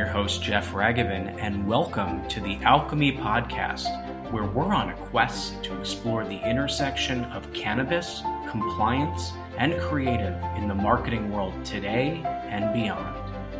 your host, Jeff Raghavan, and welcome to the Alchemy Podcast, where we're on a quest to explore the intersection of cannabis, compliance, and creative in the marketing world today and beyond.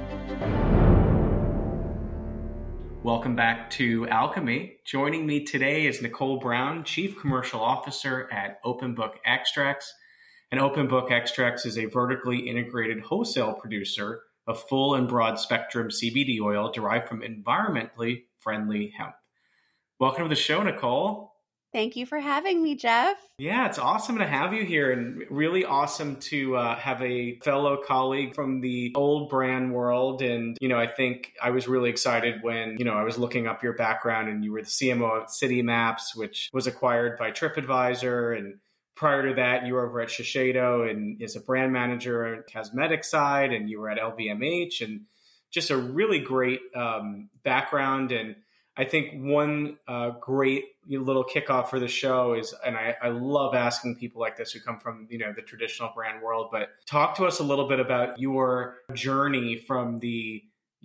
Welcome back to Alchemy. Joining me today is Nicole Brown, Chief Commercial Officer at Open Book Extracts. And Open Book Extracts is a vertically integrated wholesale producer of full and broad spectrum CBD oil derived from environmentally friendly hemp. Welcome to the show, Nicole. Thank you for having me, Jeff. Yeah, it's awesome to have you here, and really awesome to have a fellow colleague from the old brand world. And, I think I was really excited when, I was looking up your background and you were the CMO of City Maps, which was acquired by TripAdvisor. And prior to that, you were over at Shiseido and as a brand manager on the cosmetic side, and you were at LVMH, and just a really great background. And I think one great little kickoff for the show is, and I love asking people like this who come from, the traditional brand world, but talk to us a little bit about your journey from the,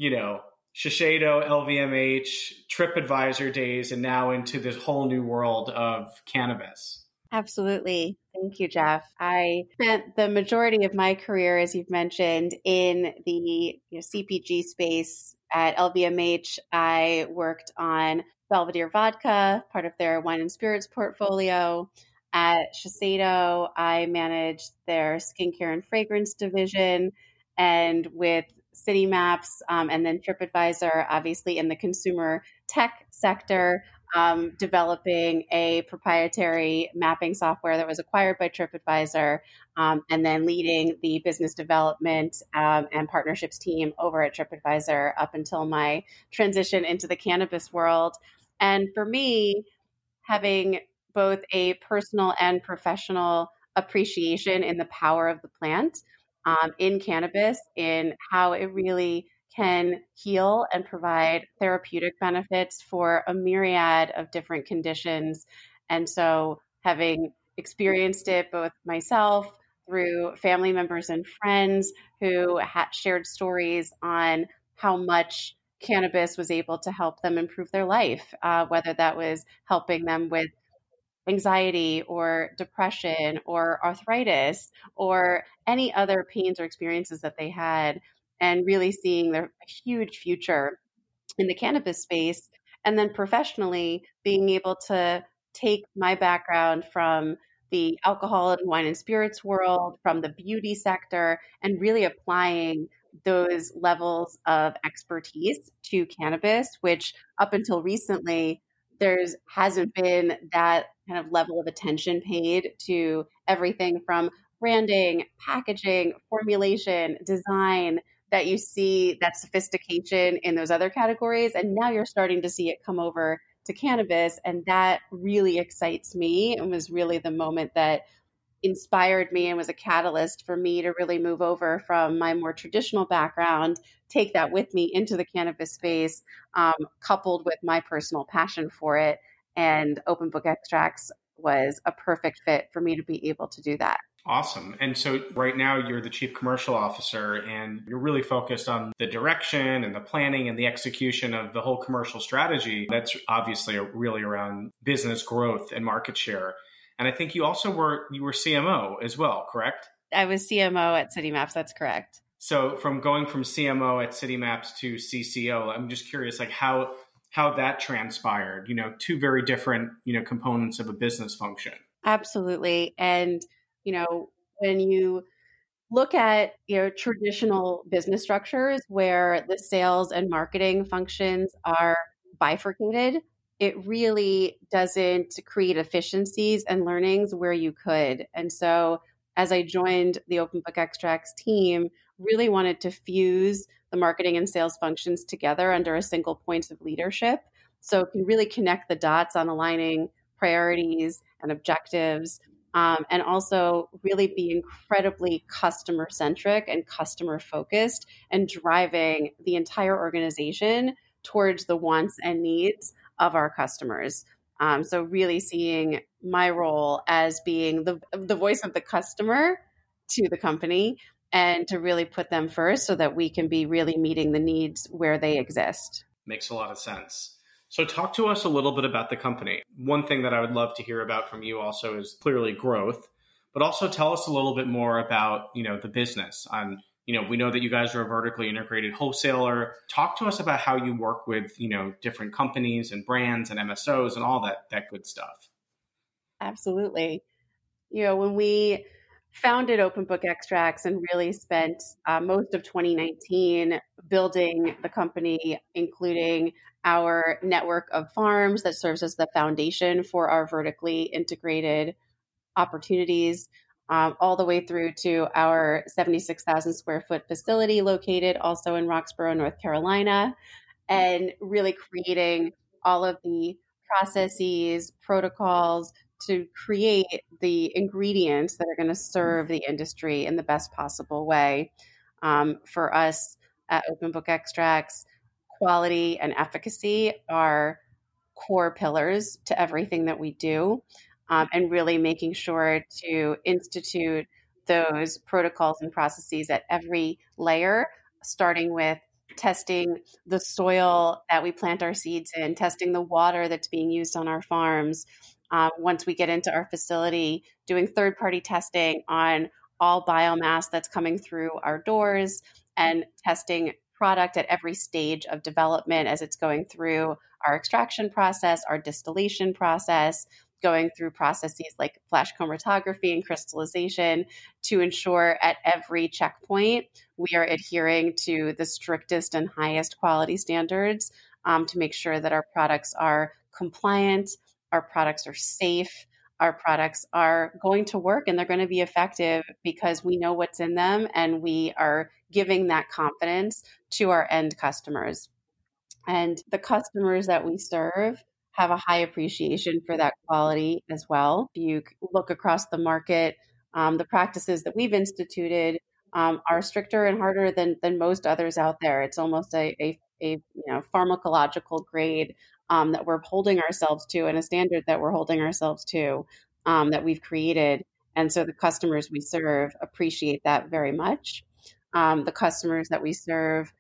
Shiseido, LVMH, TripAdvisor days, and now into this whole new world of cannabis. Absolutely. Thank you, Jeff. I spent the majority of my career, as you've mentioned, in the CPG space. At LVMH, I worked on Belvedere Vodka, part of their wine and spirits portfolio. At Shiseido, I managed their skincare and fragrance division, and with City Maps and then TripAdvisor, obviously in the consumer tech sector, developing a proprietary mapping software that was acquired by TripAdvisor, and then leading the business development and partnerships team over at TripAdvisor up until my transition into the cannabis world. And for me, having both a personal and professional appreciation in the power of the plant in cannabis, in how it really can heal and provide therapeutic benefits for a myriad of different conditions. And so having experienced it both myself through family members and friends who had shared stories on how much cannabis was able to help them improve their life, whether that was helping them with anxiety or depression or arthritis or any other pains or experiences that they had, and really seeing their huge future in the cannabis space. And then professionally, being able to take my background from the alcohol and wine and spirits world, from the beauty sector, and really applying those levels of expertise to cannabis, which up until recently, hasn't been that kind of level of attention paid to everything from branding, packaging, formulation, design, that you see that sophistication in those other categories. And now you're starting to see it come over to cannabis. And that really excites me and was really the moment that inspired me and was a catalyst for me to really move over from my more traditional background, take that with me into the cannabis space, coupled with my personal passion for it. And Open Book Extracts was a perfect fit for me to be able to do that. Awesome. And so right now you're the Chief Commercial Officer, and you're really focused on the direction and the planning and the execution of the whole commercial strategy. That's obviously really around business growth and market share. And I think you also were CMO as well, correct? I was CMO at City Maps. That's correct. So from going from CMO at City Maps to CCO, I'm just curious, like how that transpired, two very different, components of a business function. Absolutely. And, when you look at, traditional business structures where the sales and marketing functions are bifurcated, it really doesn't create efficiencies and learnings where you could. And so as I joined the Open Book Extracts team, really wanted to fuse the marketing and sales functions together under a single point of leadership. So it can really connect the dots on aligning priorities and objectives, and also really be incredibly customer centric and customer focused and driving the entire organization towards the wants and needs of our customers. So really seeing my role as being the voice of the customer to the company, and to really put them first so that we can be really meeting the needs where they exist. Makes a lot of sense. So talk to us a little bit about the company. One thing that I would love to hear about from you also is clearly growth, but also tell us a little bit more about, the business. We know that you guys are a vertically integrated wholesaler. Talk to us about how you work with, different companies and brands and MSOs and all that good stuff. Absolutely. When we founded Open Book Extracts and really spent most of 2019 building the company, including our network of farms that serves as the foundation for our vertically integrated opportunities, all the way through to our 76,000 square foot facility located also in Roxborough, North Carolina, and really creating all of the processes, protocols to create the ingredients that are going to serve the industry in the best possible way. For us at Open Book Extracts, quality and efficacy are core pillars to everything that we do, and really making sure to institute those protocols and processes at every layer, starting with testing the soil that we plant our seeds in, testing the water that's being used on our farms. Once we get into our facility, doing third-party testing on all biomass that's coming through our doors, and testing product at every stage of development as it's going through our extraction process, our distillation process, going through processes like flash chromatography and crystallization to ensure at every checkpoint we are adhering to the strictest and highest quality standards, to make sure that our products are compliant, our products are safe, our products are going to work and they're going to be effective because we know what's in them and we are giving that confidence to our end customers. And the customers that we serve have a high appreciation for that quality as well. If you look across the market, the practices that we've instituted are stricter and harder than most others out there. It's almost a pharmacological grade that we're holding ourselves to, and a standard that we're holding ourselves to, that we've created. And so the customers we serve appreciate that very much. The customers that we serve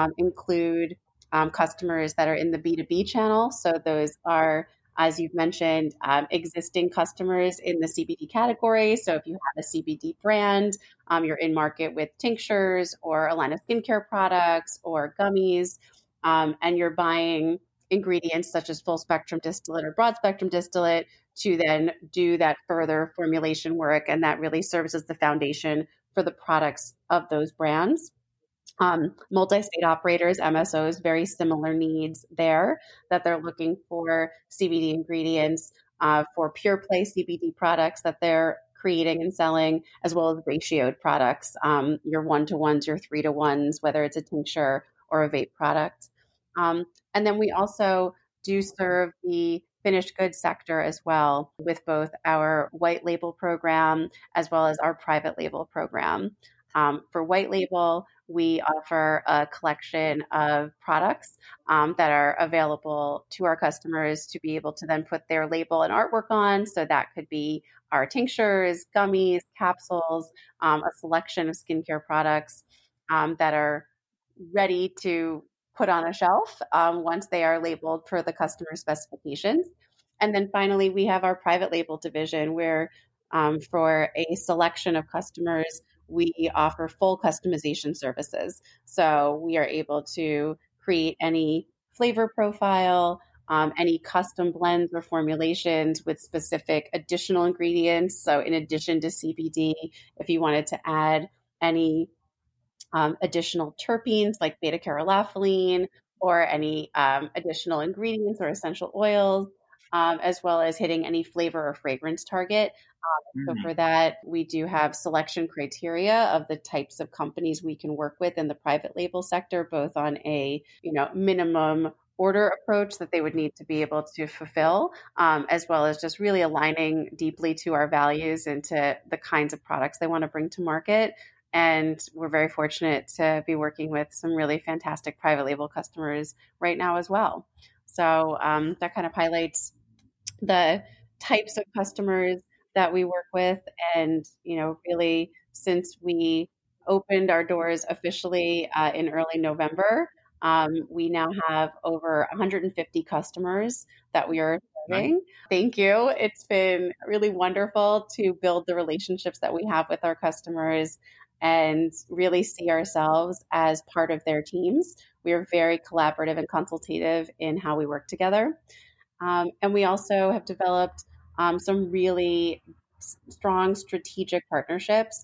include customers that are in the B2B channel. So those are, as you've mentioned, existing customers in the CBD category. So if you have a CBD brand, you're in market with tinctures or a line of skincare products or gummies, and you're buying ingredients such as full spectrum distillate or broad spectrum distillate to then do that further formulation work. And that really serves as the foundation for the products of those brands. Multi-state operators, MSOs, very similar needs there, that they're looking for CBD ingredients for pure play CBD products that they're creating and selling, as well as ratioed products, your 1-to-1s, your 3-to-1s, whether it's a tincture or a vape product. And then we also do serve the finished goods sector as well, with both our white label program as well as our private label program. For white label, we offer a collection of products that are available to our customers to be able to then put their label and artwork on. So that could be our tinctures, gummies, capsules, a selection of skincare products that are ready to put on a shelf once they are labeled per the customer specifications. And then finally, we have our private label division where for a selection of customers, we offer full customization services. So we are able to create any flavor profile, any custom blends or formulations with specific additional ingredients. So in addition to CBD, if you wanted to add any additional terpenes like beta-caryophyllene or any additional ingredients or essential oils, as well as hitting any flavor or fragrance target. So for that, we do have selection criteria of the types of companies we can work with in the private label sector, both on a minimum order approach that they would need to be able to fulfill, as well as just really aligning deeply to our values and to the kinds of products they want to bring to market. And we're very fortunate to be working with some really fantastic private label customers right now as well. So that kind of highlights the types of customers that we work with. And, really, since we opened our doors officially in early November. We now have over 150 customers that we are Nice. serving. Thank you. It's been really wonderful to build the relationships that we have with our customers and really see ourselves as part of their teams. We are very collaborative and consultative in how we work together. And we also have developed some really strong strategic partnerships.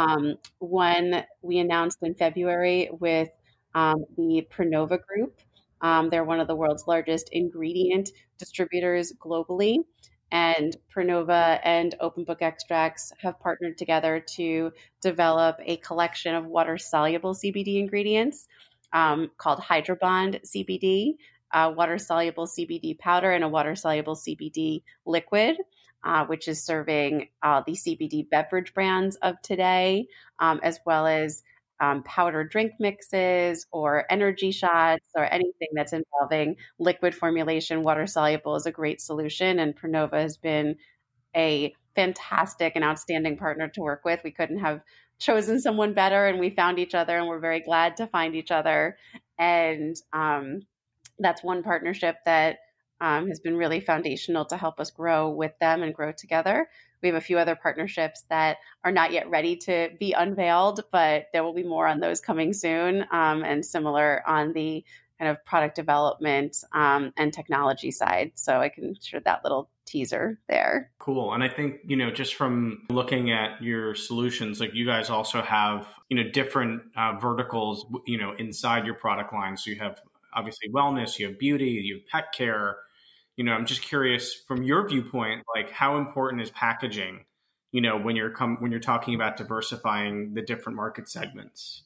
One we announced in February with the Pronova Group. They're one of the world's largest ingredient distributors globally. And Pronova and Open Book Extracts have partnered together to develop a collection of water soluble CBD ingredients called Hydrobond CBD, water soluble CBD powder, and a water soluble CBD liquid. Which is serving the CBD beverage brands of today, as well as powdered drink mixes or energy shots or anything that's involving liquid formulation. Water soluble is a great solution, and Pronova has been a fantastic and outstanding partner to work with. We couldn't have chosen someone better, and we found each other, and we're very glad to find each other. And that's one partnership that has been really foundational to help us grow with them and grow together. We have a few other partnerships that are not yet ready to be unveiled, but there will be more on those coming soon, and similar on the kind of product development and technology side. So I can share that little teaser there. Cool. And I think, just from looking at your solutions, like you guys also have, different verticals, inside your product line. So you have obviously wellness, you have beauty, you have pet care. I'm just curious from your viewpoint, like how important is packaging, when you're talking about diversifying the different market segments?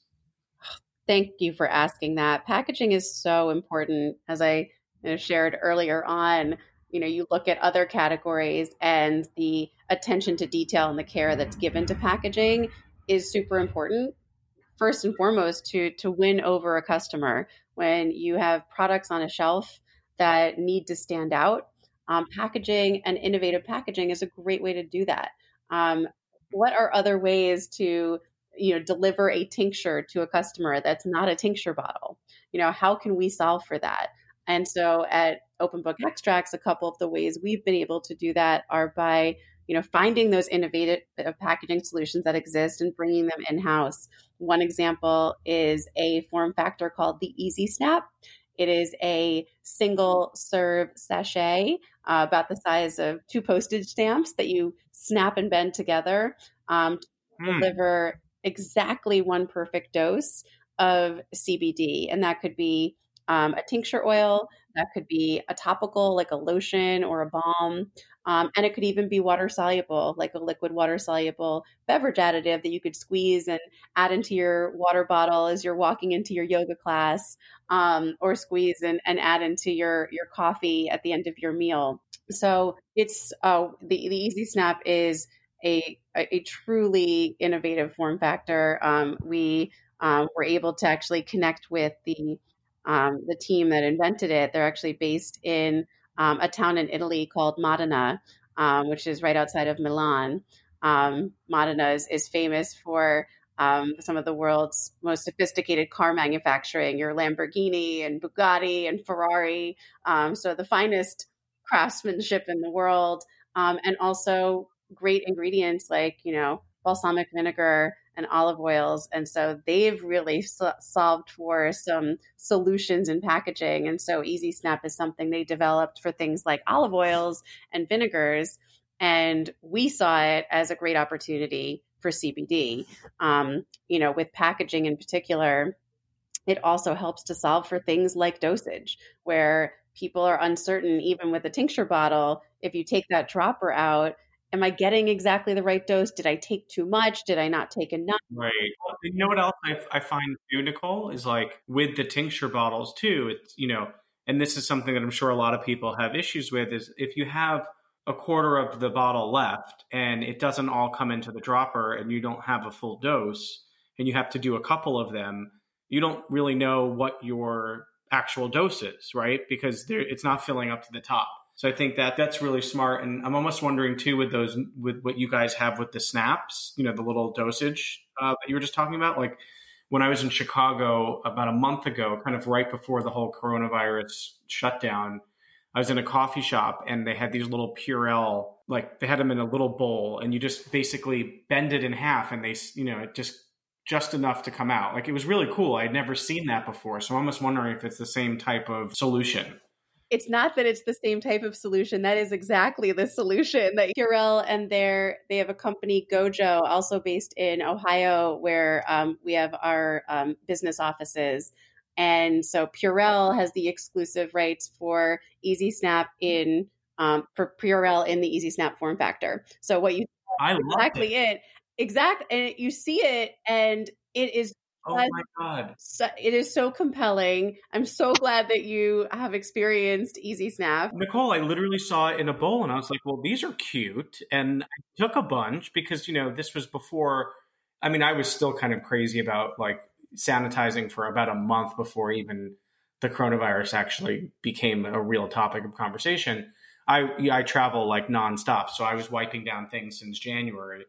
Thank you for asking that. Packaging is so important. As I shared earlier on, you look at other categories and the attention to detail and the care that's given to packaging is super important. First and foremost, to win over a customer. When you have products on a shelf that need to stand out, packaging and innovative packaging is a great way to do that. What are other ways to deliver a tincture to a customer that's not a tincture bottle? How can we solve for that? And so at Open Book Extracts, a couple of the ways we've been able to do that are by finding those innovative packaging solutions that exist and bringing them in-house. One example is a form factor called the Easy Snap. It is a single serve sachet about the size of 2 postage stamps that you snap and bend together to deliver exactly one perfect dose of CBD. And that could be a tincture oil, that could be a topical like a lotion or a balm, and it could even be water soluble, like a liquid water soluble beverage additive that you could squeeze and add into your water bottle as you're walking into your yoga class, or squeeze and add into your coffee at the end of your meal. So it's the Easy Snap is a truly innovative form factor. We were able to actually connect with the team that invented it. They're actually based in a town in Italy called Modena, which is right outside of Milan. Modena is famous for some of the world's most sophisticated car manufacturing, your Lamborghini and Bugatti and Ferrari. So the finest craftsmanship in the world, and also great ingredients like, balsamic vinegar and olive oils. And so they've really solved for some solutions in packaging. And so Easy Snap is something they developed for things like olive oils and vinegars. And we saw it as a great opportunity for CBD. With packaging in particular, it also helps to solve for things like dosage, where people are uncertain, even with a tincture bottle, if you take that dropper out, am I getting exactly the right dose? Did I take too much? Did I not take enough? Right. Well, you know what else I find too, Nicole, is like with the tincture bottles too, it's, and this is something that I'm sure a lot of people have issues with, is if you have a quarter of the bottle left and it doesn't all come into the dropper and you don't have a full dose and you have to do a couple of them, you don't really know what your actual dose is, right? Because it's not filling up to the top. So I think that that's really smart. And I'm almost wondering too, with what you guys have with the snaps, the little dosage that you were just talking about, like when I was in Chicago about a month ago, kind of right before the whole coronavirus shutdown, I was in a coffee shop and they had these little Purell, like they had them in a little bowl and you just basically bend it in half and they, just enough to come out. Like it was really cool. I'd never seen that before. So I'm almost wondering if it's the same type of solution. It's not that it's the same type of solution. That is exactly the solution. That Purell and they have a company, Gojo, also based in Ohio, where we have our business offices. And so Purell has the exclusive rights for Easy Snap for Purell in the Easy Snap form factor. So what you I love exactly it. And you see it, and it is. Oh my God. It is so compelling. I'm so glad that you have experienced Easy Snap. Nicole, I literally saw it in a bowl and I was like, well, these are cute. And I took a bunch because, this was before, I was still kind of crazy about like sanitizing for about a month before even the coronavirus actually became a real topic of conversation. I travel like nonstop. So I was wiping down things since January.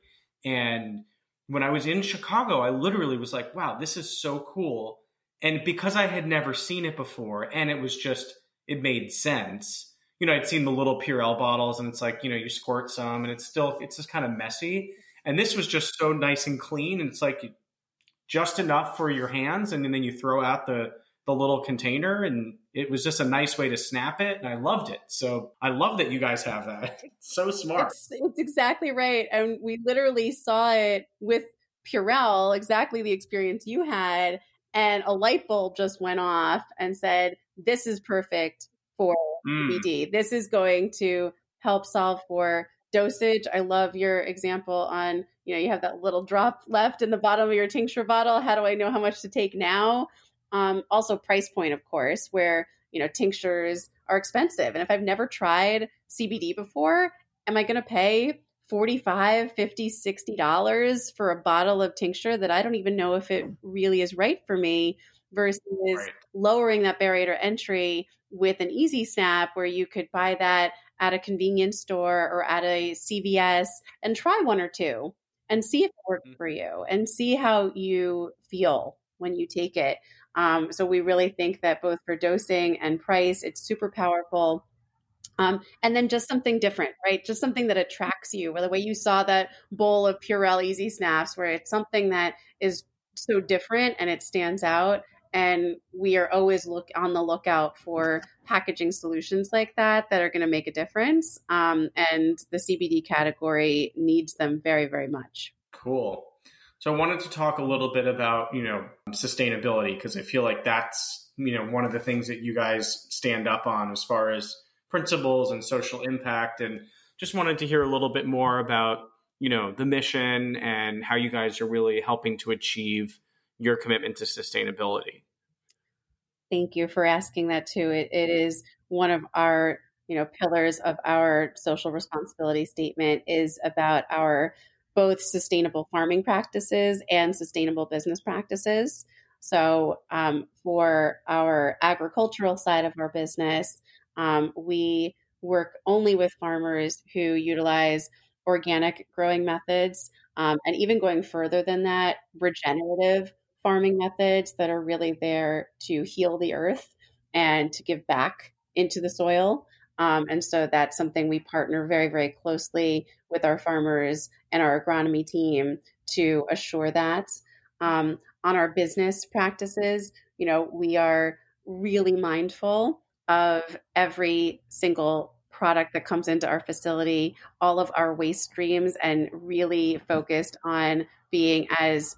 And when I was in Chicago, I literally was like, wow, this is so cool. And because I had never seen it before and it made sense. I'd seen the little Purell bottles and it's like, you squirt some and it's just kind of messy. And this was just so nice and clean. And it's like just enough for your hands. And then you throw out the little container and it was just a nice way to snap it. And I loved it. So I love that you guys have that. It's so smart. It's exactly right. And we literally saw it with Purell, exactly the experience you had. And a light bulb just went off and said, this is perfect for CBD. This is going to help solve for dosage. I love your example on, you have that little drop left in the bottom of your tincture bottle. How do I know how much to take now? Also price point, of course, where, tinctures are expensive. And if I've never tried CBD before, am I going to pay $45, $50, $60 for a bottle of tincture that I don't even know if it really is right for me versus lowering that barrier to entry with an Easy Snap where you could buy that at a convenience store or at a CVS and try one or two and see if it works for you and see how you feel when you take it. So we really think that both for dosing and price, it's super powerful. And then just something different, right? Just something that attracts you, or the way you saw that bowl of Purell Easy Snaps, where it's something that is so different and it stands out. And we are always on the lookout for packaging solutions like that are going to make a difference. And the CBD category needs them very, very much. Cool. So I wanted to talk a little bit about, sustainability, because I feel like that's, one of the things that you guys stand up on as far as principles and social impact. And just wanted to hear a little bit more about, the mission and how you guys are really helping to achieve your commitment to sustainability. Thank you for asking that too. It is one of our, pillars of our social responsibility statement is about our both sustainable farming practices and sustainable business practices. So for our agricultural side of our business, we work only with farmers who utilize organic growing methods, and even going further than that, regenerative farming methods that are really there to heal the earth and to give back into the soil. And so that's something we partner very, very closely with our farmers and our agronomy team to assure that. On our business practices, we are really mindful of every single product that comes into our facility, all of our waste streams, and really focused on being as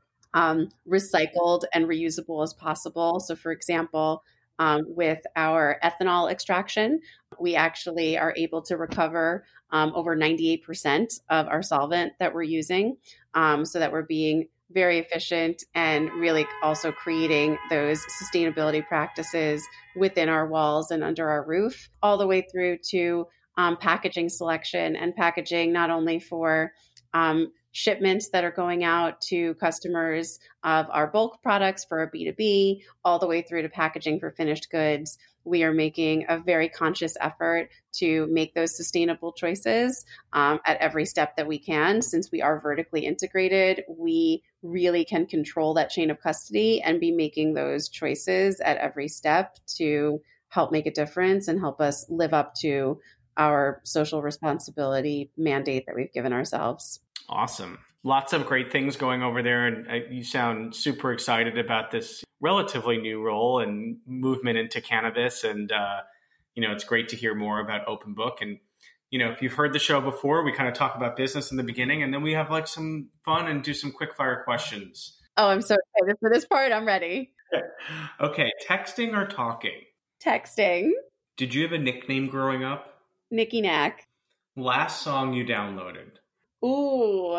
recycled and reusable as possible. So for example, with our ethanol extraction, we actually are able to recover over 98% of our solvent that we're using, so that we're being very efficient and really also creating those sustainability practices within our walls and under our roof, all the way through to packaging selection and packaging not only for shipments that are going out to customers of our bulk products for our B2B, all the way through to packaging for finished goods. We are making a very conscious effort to make those sustainable choices at every step that we can. Since we are vertically integrated, we really can control that chain of custody and be making those choices at every step to help make a difference and help us live up to our social responsibility mandate that we've given ourselves. Awesome. Lots of great things going over there. And you sound super excited about this relatively new role and movement into cannabis. And, it's great to hear more about Open Book. And, if you've heard the show before, we kind of talk about business in the beginning, and then we have like some fun and do some quick fire questions. Oh, I'm so excited for this part. I'm ready. Okay. Texting or talking? Texting. Did you have a nickname growing up? Nicky Knack. Last song you downloaded? Ooh,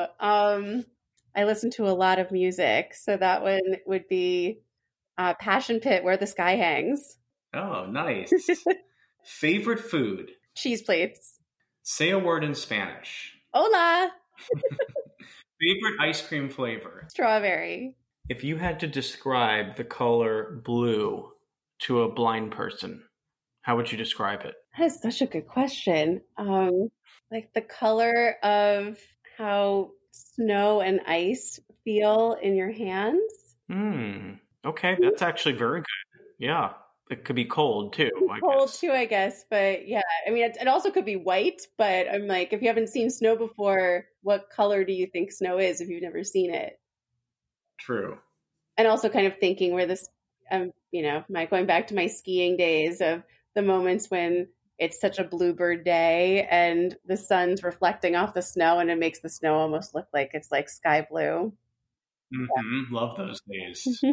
I listen to a lot of music. So that one would be Passion Pit, Where the Sky Hangs. Oh, nice. Favorite food? Cheese plates. Say a word in Spanish. Hola. Favorite ice cream flavor? Strawberry. If you had to describe the color blue to a blind person, how would you describe it? That is such a good question. Like the color of how snow and ice feel in your hands. Okay, that's actually very good. Yeah, it could be cold too. I guess. But yeah, I mean, it also could be white. But I'm like, if you haven't seen snow before, what color do you think snow is if you've never seen it? True. And also kind of thinking where this, going back to my skiing days of the moments when it's such a bluebird day and the sun's reflecting off the snow and it makes the snow almost look like it's like sky blue. Yeah. Love those days.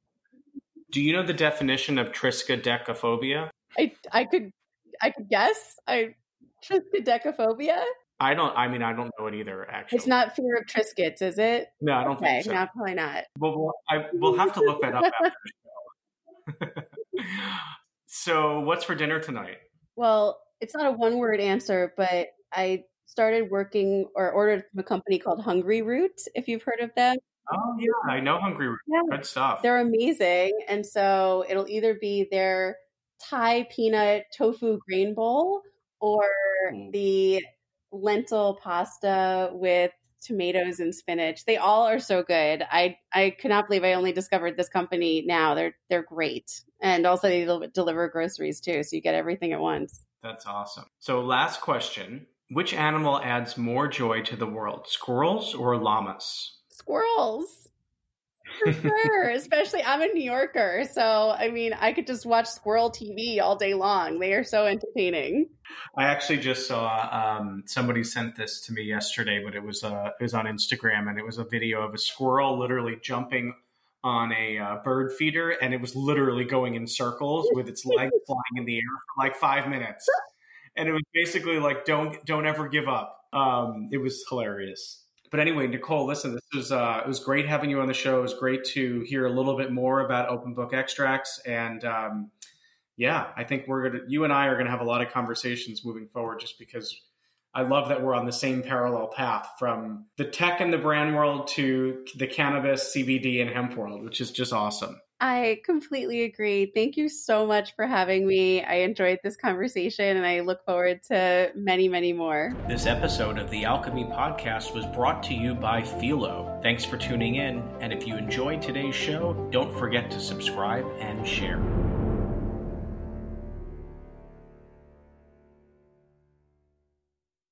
Do you know the definition of triskaidekaphobia? I could guess. Triskaidekaphobia? I don't know it either, actually. It's not fear of Triscuits, is it? No, I don't think so. No, probably not. Well, we'll have to look that up after the show. So what's for dinner tonight? Well, it's not a one-word answer, but I started working or ordered from a company called Hungry Root, if you've heard of them. Oh, yeah. I know Hungry Root. Yeah. Good stuff. They're amazing. And so it'll either be their Thai peanut tofu grain bowl or the lentil pasta with tomatoes and spinach. They all are so good. I cannot believe I only discovered this company now. They're great. And also they deliver groceries too. So you get everything at once. That's awesome. So last question, which animal adds more joy to the world, squirrels or llamas? Squirrels. For sure. Especially I'm a New Yorker. So, I mean, I could just watch squirrel TV all day long. They are so entertaining. I actually just saw somebody sent this to me yesterday, but it was on Instagram, and it was a video of a squirrel literally jumping on a bird feeder, and it was literally going in circles with its legs flying in the air for like 5 minutes. And it was basically like, don't ever give up. It was hilarious. But anyway, Nicole, listen, it was great having you on the show. It was great to hear a little bit more about Open Book Extracts. And I think you and I are going to have a lot of conversations moving forward, just because I love that we're on the same parallel path from the tech and the brand world to the cannabis, CBD, and hemp world, which is just awesome. I completely agree. Thank you so much for having me. I enjoyed this conversation and I look forward to many, many more. This episode of the Alchemy Podcast was brought to you by Philo. Thanks for tuning in. And if you enjoyed today's show, don't forget to subscribe and share.